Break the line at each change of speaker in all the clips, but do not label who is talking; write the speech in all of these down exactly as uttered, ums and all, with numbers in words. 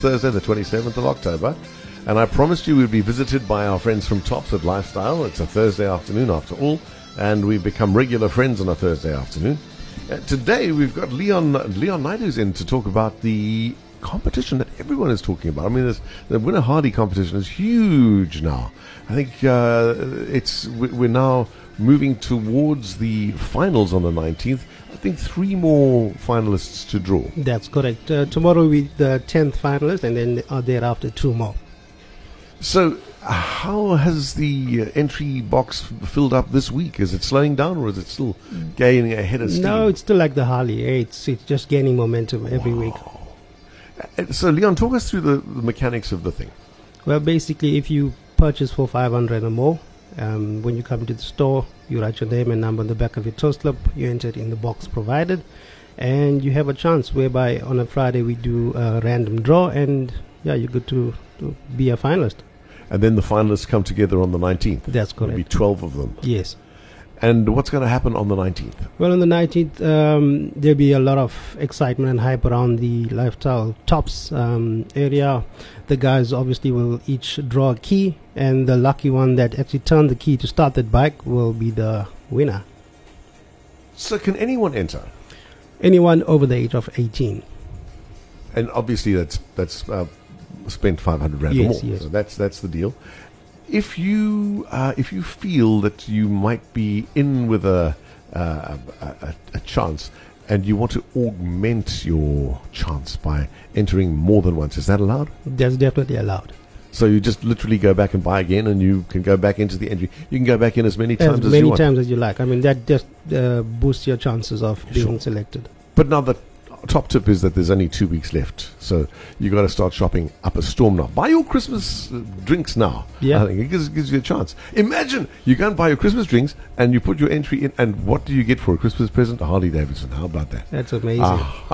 Thursday, the twenty-seventh of October, and I promised you we'd be visited by our friends from Tops at Lifestyle. It's a Thursday afternoon after all, and we've become regular friends on a Thursday afternoon. Uh, today we've got Leon Leon Naidu's in to talk about the competition that everyone is talking about. I mean, this, the Winner Hardy competition is huge now. I think uh, it's we're now moving towards the finals on the nineteenth. I think three more finalists to draw.
That's correct. Uh, tomorrow will be the tenth finalist, and then uh, thereafter two more.
So, how has the uh, entry box f- filled up this week? Is it slowing down, or is it still gaining ahead of steam?
No, it's still like the Harley. It's it's just gaining momentum every
wow.
week.
Uh, so, Leon, talk us through the, the mechanics of the thing.
Well, basically, if you purchase for five hundred or more, um, when you come to the store, you write your name and number on the back of your toe slip. You enter it in the box provided, and you have a chance whereby on a Friday we do a random draw, and yeah, you're good to, to be a finalist.
And then the finalists come together on the nineteenth.
That's correct.
There'll be twelve of them.
Yes.
And what's going to happen on the nineteenth?
Well, on the nineteenth, um, there'll be a lot of excitement and hype around the Lifestyle Tops um, area. The guys obviously will each draw a key, and the lucky one that actually turned the key to start that bike will be the winner.
So can anyone enter?
Anyone over the age of eighteen.
And obviously that's that's uh, spent five hundred rand
Yes,
or more.
yes.
So that's that's the deal. If you uh, if you feel that you might be in with a, uh, a, a a chance, and you want to augment your chance by entering more than once, is that allowed?
That's definitely allowed.
So you just literally go back and buy again, and you can go back into the entry. You can go back in as many times
As
as,
many
you want.
times as you like. I mean, that just uh, boosts your chances of being
Sure.
selected.
But now the top tip is that there's only two weeks left, so you got to start shopping up a storm now. Buy your Christmas uh, drinks now.
Yeah.
I think it gives, gives you a chance. Imagine you go and buy your Christmas drinks, and you put your entry in, and what do you get for a Christmas present? A Harley Davidson. How about that?
That's amazing.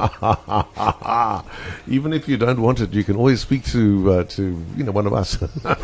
Ah. Even if you don't want it, you can always speak to uh, to you know one of us.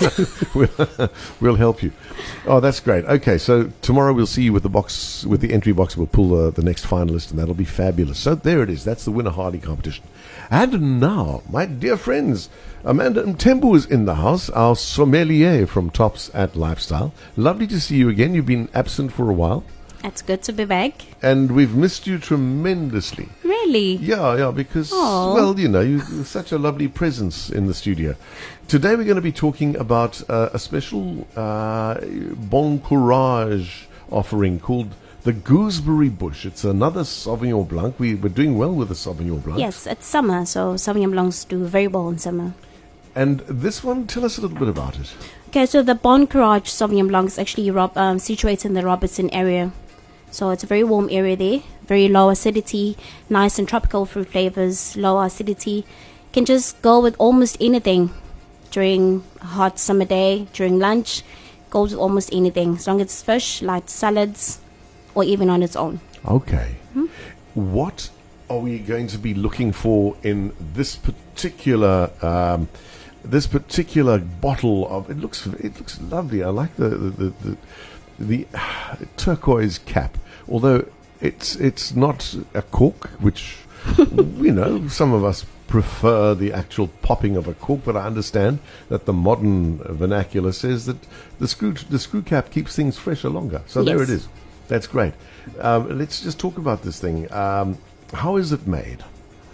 we'll, we'll help you. Oh, that's great. Okay, so tomorrow we'll see you with the box, with the entry box. We'll pull uh, the next finalist, and that'll be fabulous. So there it is. That's the Winner Hardy competition. And now, my dear friends, Amanda Mtembu is in the house, our sommelier from Tops at Lifestyle. Lovely to see you again. You've been absent for a while.
It's good to be back.
And we've missed you tremendously.
Really?
Yeah, yeah, because,
Aw.
well, you know, you're such a lovely presence in the studio. Today we're going to be talking about uh, a special uh, Bon Courage offering called the Gooseberry Bush. It's another Sauvignon Blanc. We, we're doing well with the Sauvignon Blanc.
Yes, it's summer, so Sauvignon Blancs do very well in summer.
And this one, tell us a little bit about it.
Okay, so the Bon Courage Sauvignon Blanc is actually rob- um, situated in the Robertson area. So it's a very warm area there, very low acidity, nice and tropical fruit flavors, low acidity. Can just go with almost anything during a hot summer day, during lunch. Goes with almost anything, as long as it's fish, light salads, or even on its own.
Okay. Hmm? What are we going to be looking for in this particular um, this particular bottle of? It looks it looks lovely. I like the the the, the, the uh, turquoise cap, although it's it's not a cork, which you know some of us prefer the actual popping of a cork, but I understand that the modern vernacular says that the screw the screw cap keeps things fresher longer. So
Yes.
there it is. That's great. Um, let's just talk about this thing. Um, how is it made?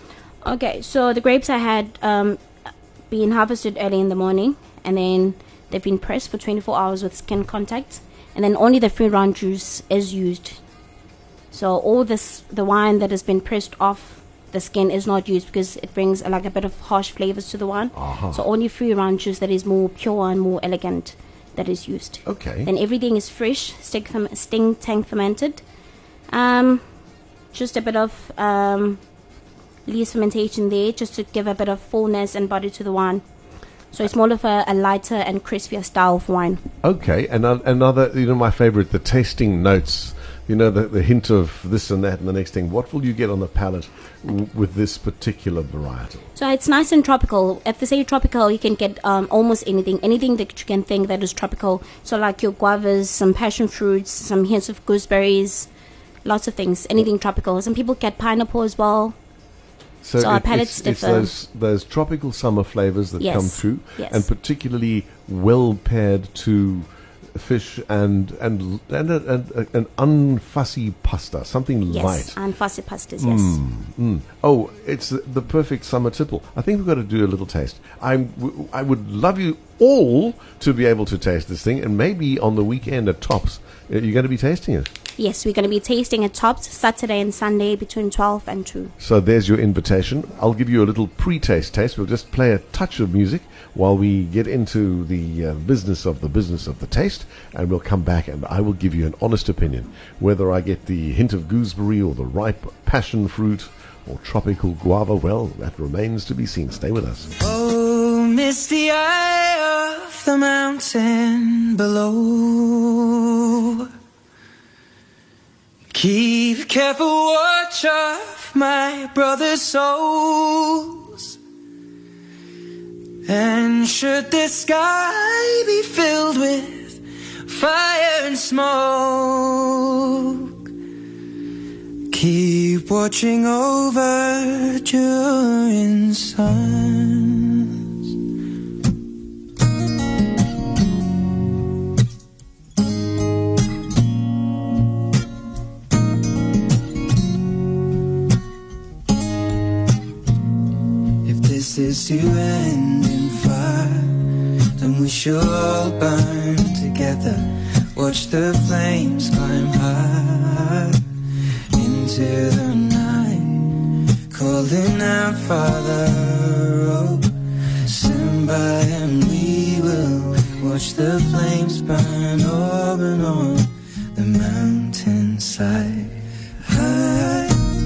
Okay, so the grapes I had um, been harvested early in the morning, and then they've been pressed for twenty-four hours with skin contact, and then only the free round juice is used. So all this, the wine that has been pressed off the skin is not used because it brings uh, like a bit of harsh flavors to the wine.
Aha.
So only free round juice that is more pure and more elegant that is used.
Okay.
Then everything is fresh, stick ferm- sting tank fermented. Um, just a bit of um, lees fermentation there, just to give a bit of fullness and body to the wine. So it's more of a, a lighter and crispier style of wine.
Okay, and uh, another, you know, my favorite, the tasting notes. You know, the, the hint of this and that and the next thing. What will you get on the palate w- with this particular varietal?
So it's nice and tropical. If they say tropical, you can get um, almost anything, anything that you can think that is tropical. So like your guavas, some passion fruits, some hints of gooseberries, lots of things, anything tropical. Some people get pineapple as well.
So,
So our
it-
palates
it's, it's
differ.
those those tropical summer flavors that
Yes.
come through,
Yes.
and particularly well paired to fish and and and, a, and a, an unfussy pasta, something
Yes,
light.
and fussy pastas, yes.
Mm. Oh, it's the, the perfect summer tipple. I think we've got to do a little taste. I'm, w- I would love you all to be able to taste this thing, and maybe on the weekend at Tops, uh, you're going to be tasting it.
Yes, we're going to be tasting at Tops Saturday and Sunday between twelve and two.
So there's your invitation. I'll give you a little pre-taste taste. We'll just play a touch of music while we get into the uh, business of the business of the taste, and we'll come back and I will give you an honest opinion whether I get the hint of gooseberry or the ripe passion fruit or tropical guava. Well, that remains to be seen. Stay with us.
Oh, misty eye of the mountain below. Keep careful watch of my brother's souls. And should the sky be filled with fire and smoke, keep watching over during suns. If this is to end in fire, then we shall all burn together. Watch the flames climb high into the night, calling out, Father, oh, stand by and we will watch the flames burn over and on the mountainside. High.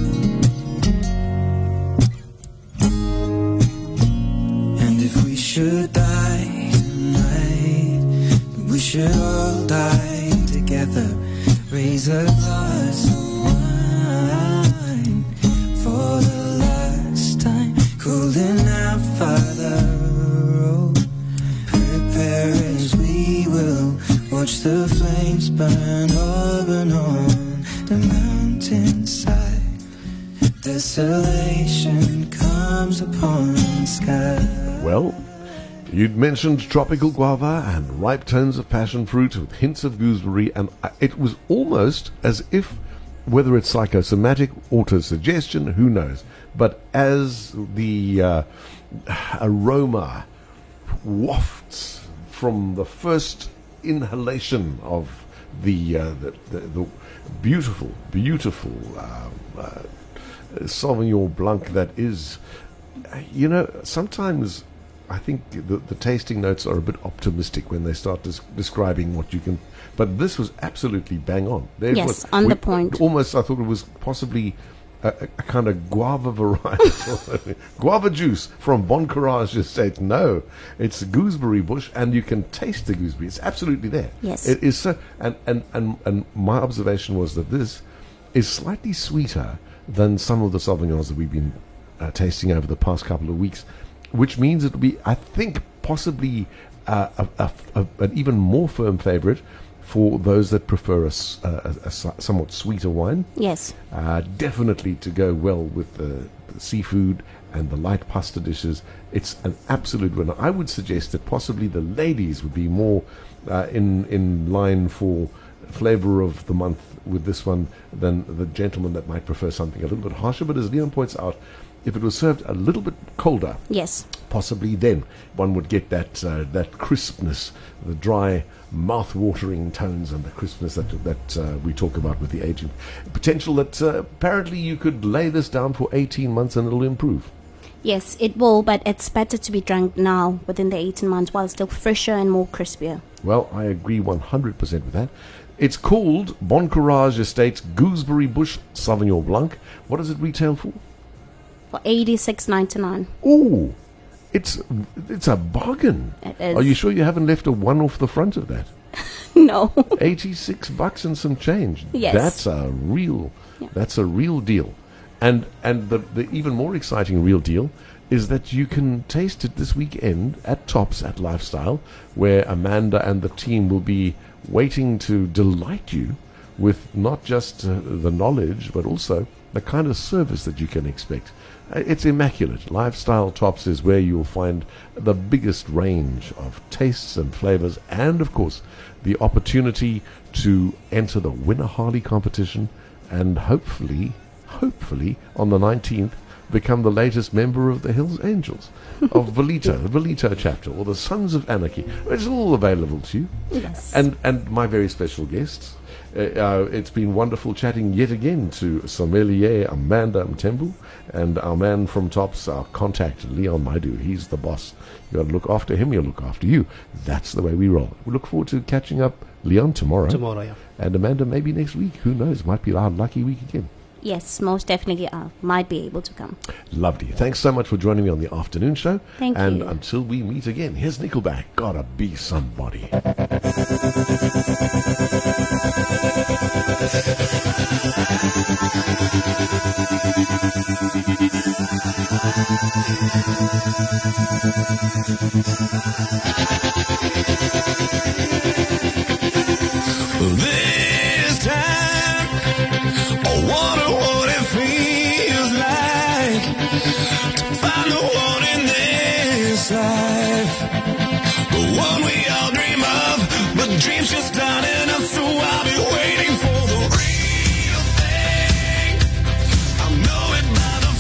And if we should die tonight, we should all die together. Raise a glass of wine for the last time, calling out, Father, oh, prepare as we will watch the flames burn over and on the mountainside. Desolation comes upon the sky.
Well, you'd mentioned tropical guava and ripe tones of passion fruit with hints of gooseberry, and I- it was almost as if, whether it's psychosomatic, auto-suggestion, who knows, but as the uh, aroma wafts from the first inhalation of the uh, the, the, the beautiful, beautiful uh, uh, Sauvignon Blanc that is, you know, sometimes I think the, the tasting notes are a bit optimistic when they start des- describing what you can. But this was absolutely bang on. There
Yes,
was,
on the point.
Almost, I thought it was possibly a, a, a kind of guava variety, guava juice from Bon Courage Estate. No, it's a gooseberry bush, and you can taste the gooseberry. It's absolutely there.
Yes.
It is so. And and and and my observation was that this is slightly sweeter than some of the Sauvignons that we've been uh, tasting over the past couple of weeks, which means it'll be, I think, possibly uh, a, a, a, an even more firm favorite for those that prefer a, s- a- a- a s- somewhat sweeter wine.
Yes.
Uh, definitely to go well with the, the seafood and the light pasta dishes. It's an absolute winner. I would suggest that possibly the ladies would be more uh, in in line for flavor of the month with this one than the gentleman that might prefer something a little bit harsher. But as Leon points out, if it was served a little bit colder,
Yes.
possibly then one would get that uh, that crispness, the dry, mouth-watering tones, and the crispness that that uh, we talk about with the aging potential. That uh, apparently you could lay this down for eighteen months and it'll improve.
Yes, it will, but it's better to be drunk now within the eighteen months while still fresher and more crispier.
Well, I agree one hundred percent with that. It's called Bon Courage Estates Gooseberry Bush Sauvignon Blanc. What does it retail for?
For eighty-six ninety-nine.
Ooh, it's it's a bargain.
It is.
Are you sure you haven't left a one off the front of that?
No.
eighty-six bucks and some change.
Yes.
That's a real
Yeah.
that's a real deal. And and the, the even more exciting real deal is that you can taste it this weekend at Tops at Lifestyle, where Amanda and the team will be waiting to delight you with not just uh, the knowledge but also the kind of service that you can expect. Uh, It's immaculate. Lifestyle Tops is where you'll find the biggest range of tastes and flavors, and of course, the opportunity to enter the Winner Harley competition, and hopefully, hopefully, on the nineteenth, become the latest member of the Hells Angels of Velito, the Velito chapter, or the Sons of Anarchy. It's all available to you.
Yes.
And and my very special guests. Uh, uh, it's been wonderful chatting yet again to sommelier Amanda Mtembu and our man from Tops, our contact Leon Maidu. He's the boss. You got to look after him. He'll look after you. That's the way we roll. We look forward to catching up, Leon, tomorrow.
Tomorrow, yeah.
And Amanda, maybe next week. Who knows? Might be our lucky week again.
Yes, most definitely uh, might be able to come.
Lovely. Thanks so much for joining me on the afternoon show.
Thank
and
you.
until we meet again, here's Nickelback. Gotta be somebody.
This time, I wonder what it feels like to find the one in this life, the one we all dream of, but dreams just aren't enough, so I'll be waiting for the real thing. I know it by the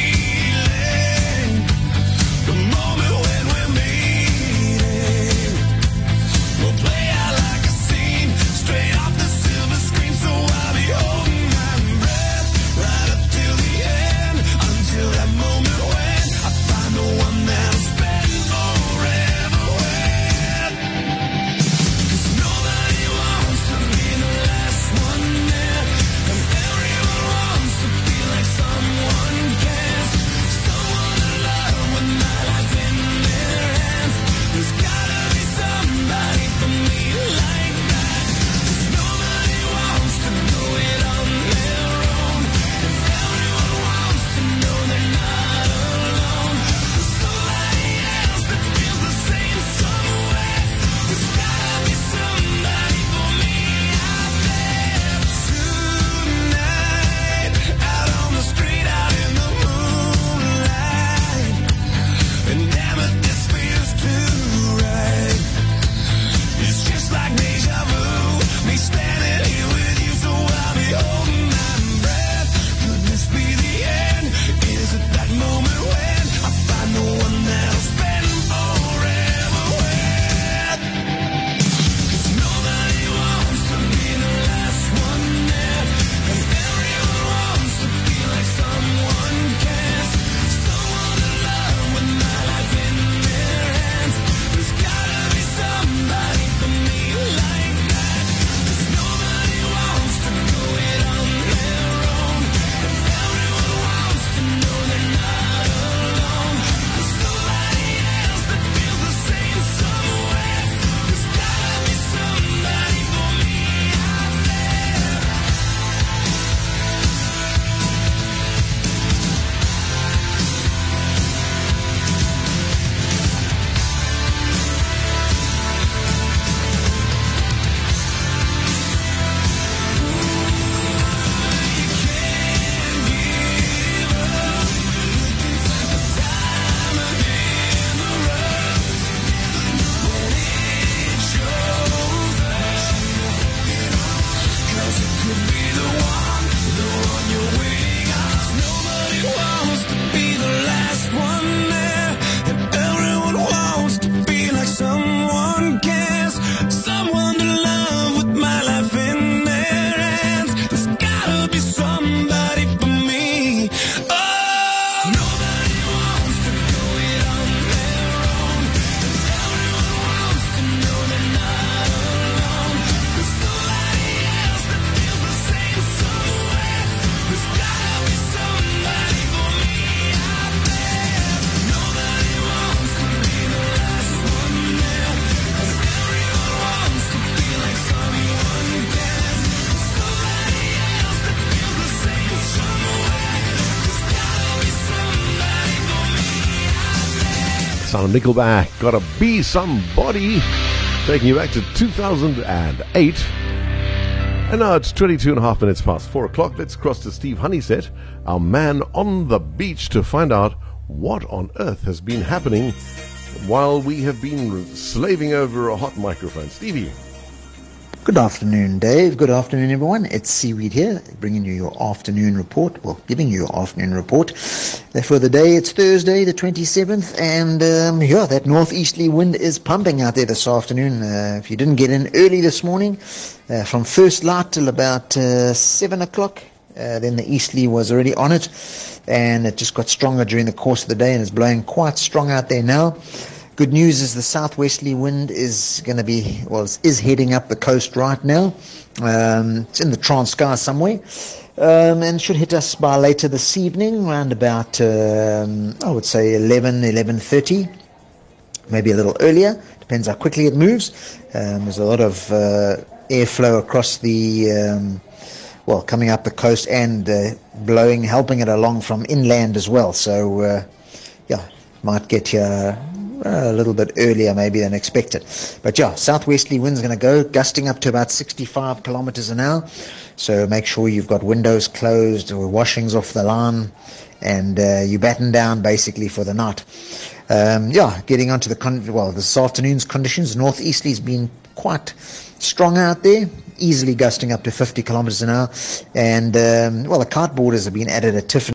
feeling, the moment when we're meeting. We'll play out like a scene, straight off the silver screen, so I'll be holding my breath right up till the end, until that moment when I find the one that'll spend forever with. 'Cause nobody wants to be the last one there, and everyone wants to be like someone cares, someone to love with my life in their hands. There's gotta be somebody for me like that. 'Cause nobody wants to know it on their own, and everyone wants to know they're not alone. There's somebody else that feels the same somewhere. There's gotta be somebody for me out there. Tonight, out on the street, out in the moonlight, and damn it, this feels too right. It's just like deja vu, me standing here with you, so I'll be holding my breath. Could this be the end? Is it that moment when I find the one that'll spend forever with? 'Cause nobody wants to be the last one there, and everyone wants to be like someone cares, someone to love with my life in their hands. There's gotta be somebody for me like that. 'Cause nobody wants to know it on their own, and everyone wants to know they're not alone. There's somebody else that feels the same somewhere. There's gotta be somebody for me out there. Cause it could be the one, the one you're waiting on. Nobody wants to be the last one there, and everyone wants to be like someone cares, someone to love with my life in their hands. There's gotta be somebody for me. Oh, nobody wants to know it on their own, and everyone wants to know they're not alone. There's somebody else that feels the same somewhere. There's gotta be somebody for me out there. Nobody wants to be the last one there, and everyone wants to be like someone cares, somebody else that feels the same somewhere. There's gotta be somebody for me out there.
Sound of Nickelback. Gotta be somebody. Taking you back to two thousand eight. And now it's twenty-two and a half minutes past four o'clock. Let's cross to Steve Honeysett, our man on the beach, to find out what on earth has been happening while we have been slaving over a hot microphone. Stevie.
Good afternoon, Dave. Good afternoon, everyone. It's Seaweed here, bringing you your afternoon report. Well, giving you your afternoon report. For the day, it's Thursday, the twenty-seventh, and um, yeah, that northeasterly wind is pumping out there this afternoon. Uh, if you didn't get in early this morning, uh, from first light till about uh, seven o'clock, uh, then the easterly was already on it, and it just got stronger during the course of the day, and it's blowing quite strong out there now. Good news is the southwesterly wind is going to be, well, is heading up the coast right now. Um, it's in the Transkei somewhere, um, and should hit us by later this evening, around about, um, I would say eleven, eleven thirty, maybe a little earlier. Depends how quickly it moves. Um, there's a lot of uh, airflow across the, um, well, coming up the coast and uh, blowing, helping it along from inland as well. So, uh, yeah, might get here a little bit earlier maybe than expected. But yeah, southwesterly wind's going to go, gusting up to about sixty-five kilometers an hour. So make sure you've got windows closed or washings off the line, and uh, you batten down basically for the night. Um, yeah, getting onto the, con- well, this afternoon's conditions, northeasterly's been quite strong out there, easily gusting up to fifty kilometers an hour. And, um, well, the kite borders have been added at Tiffany.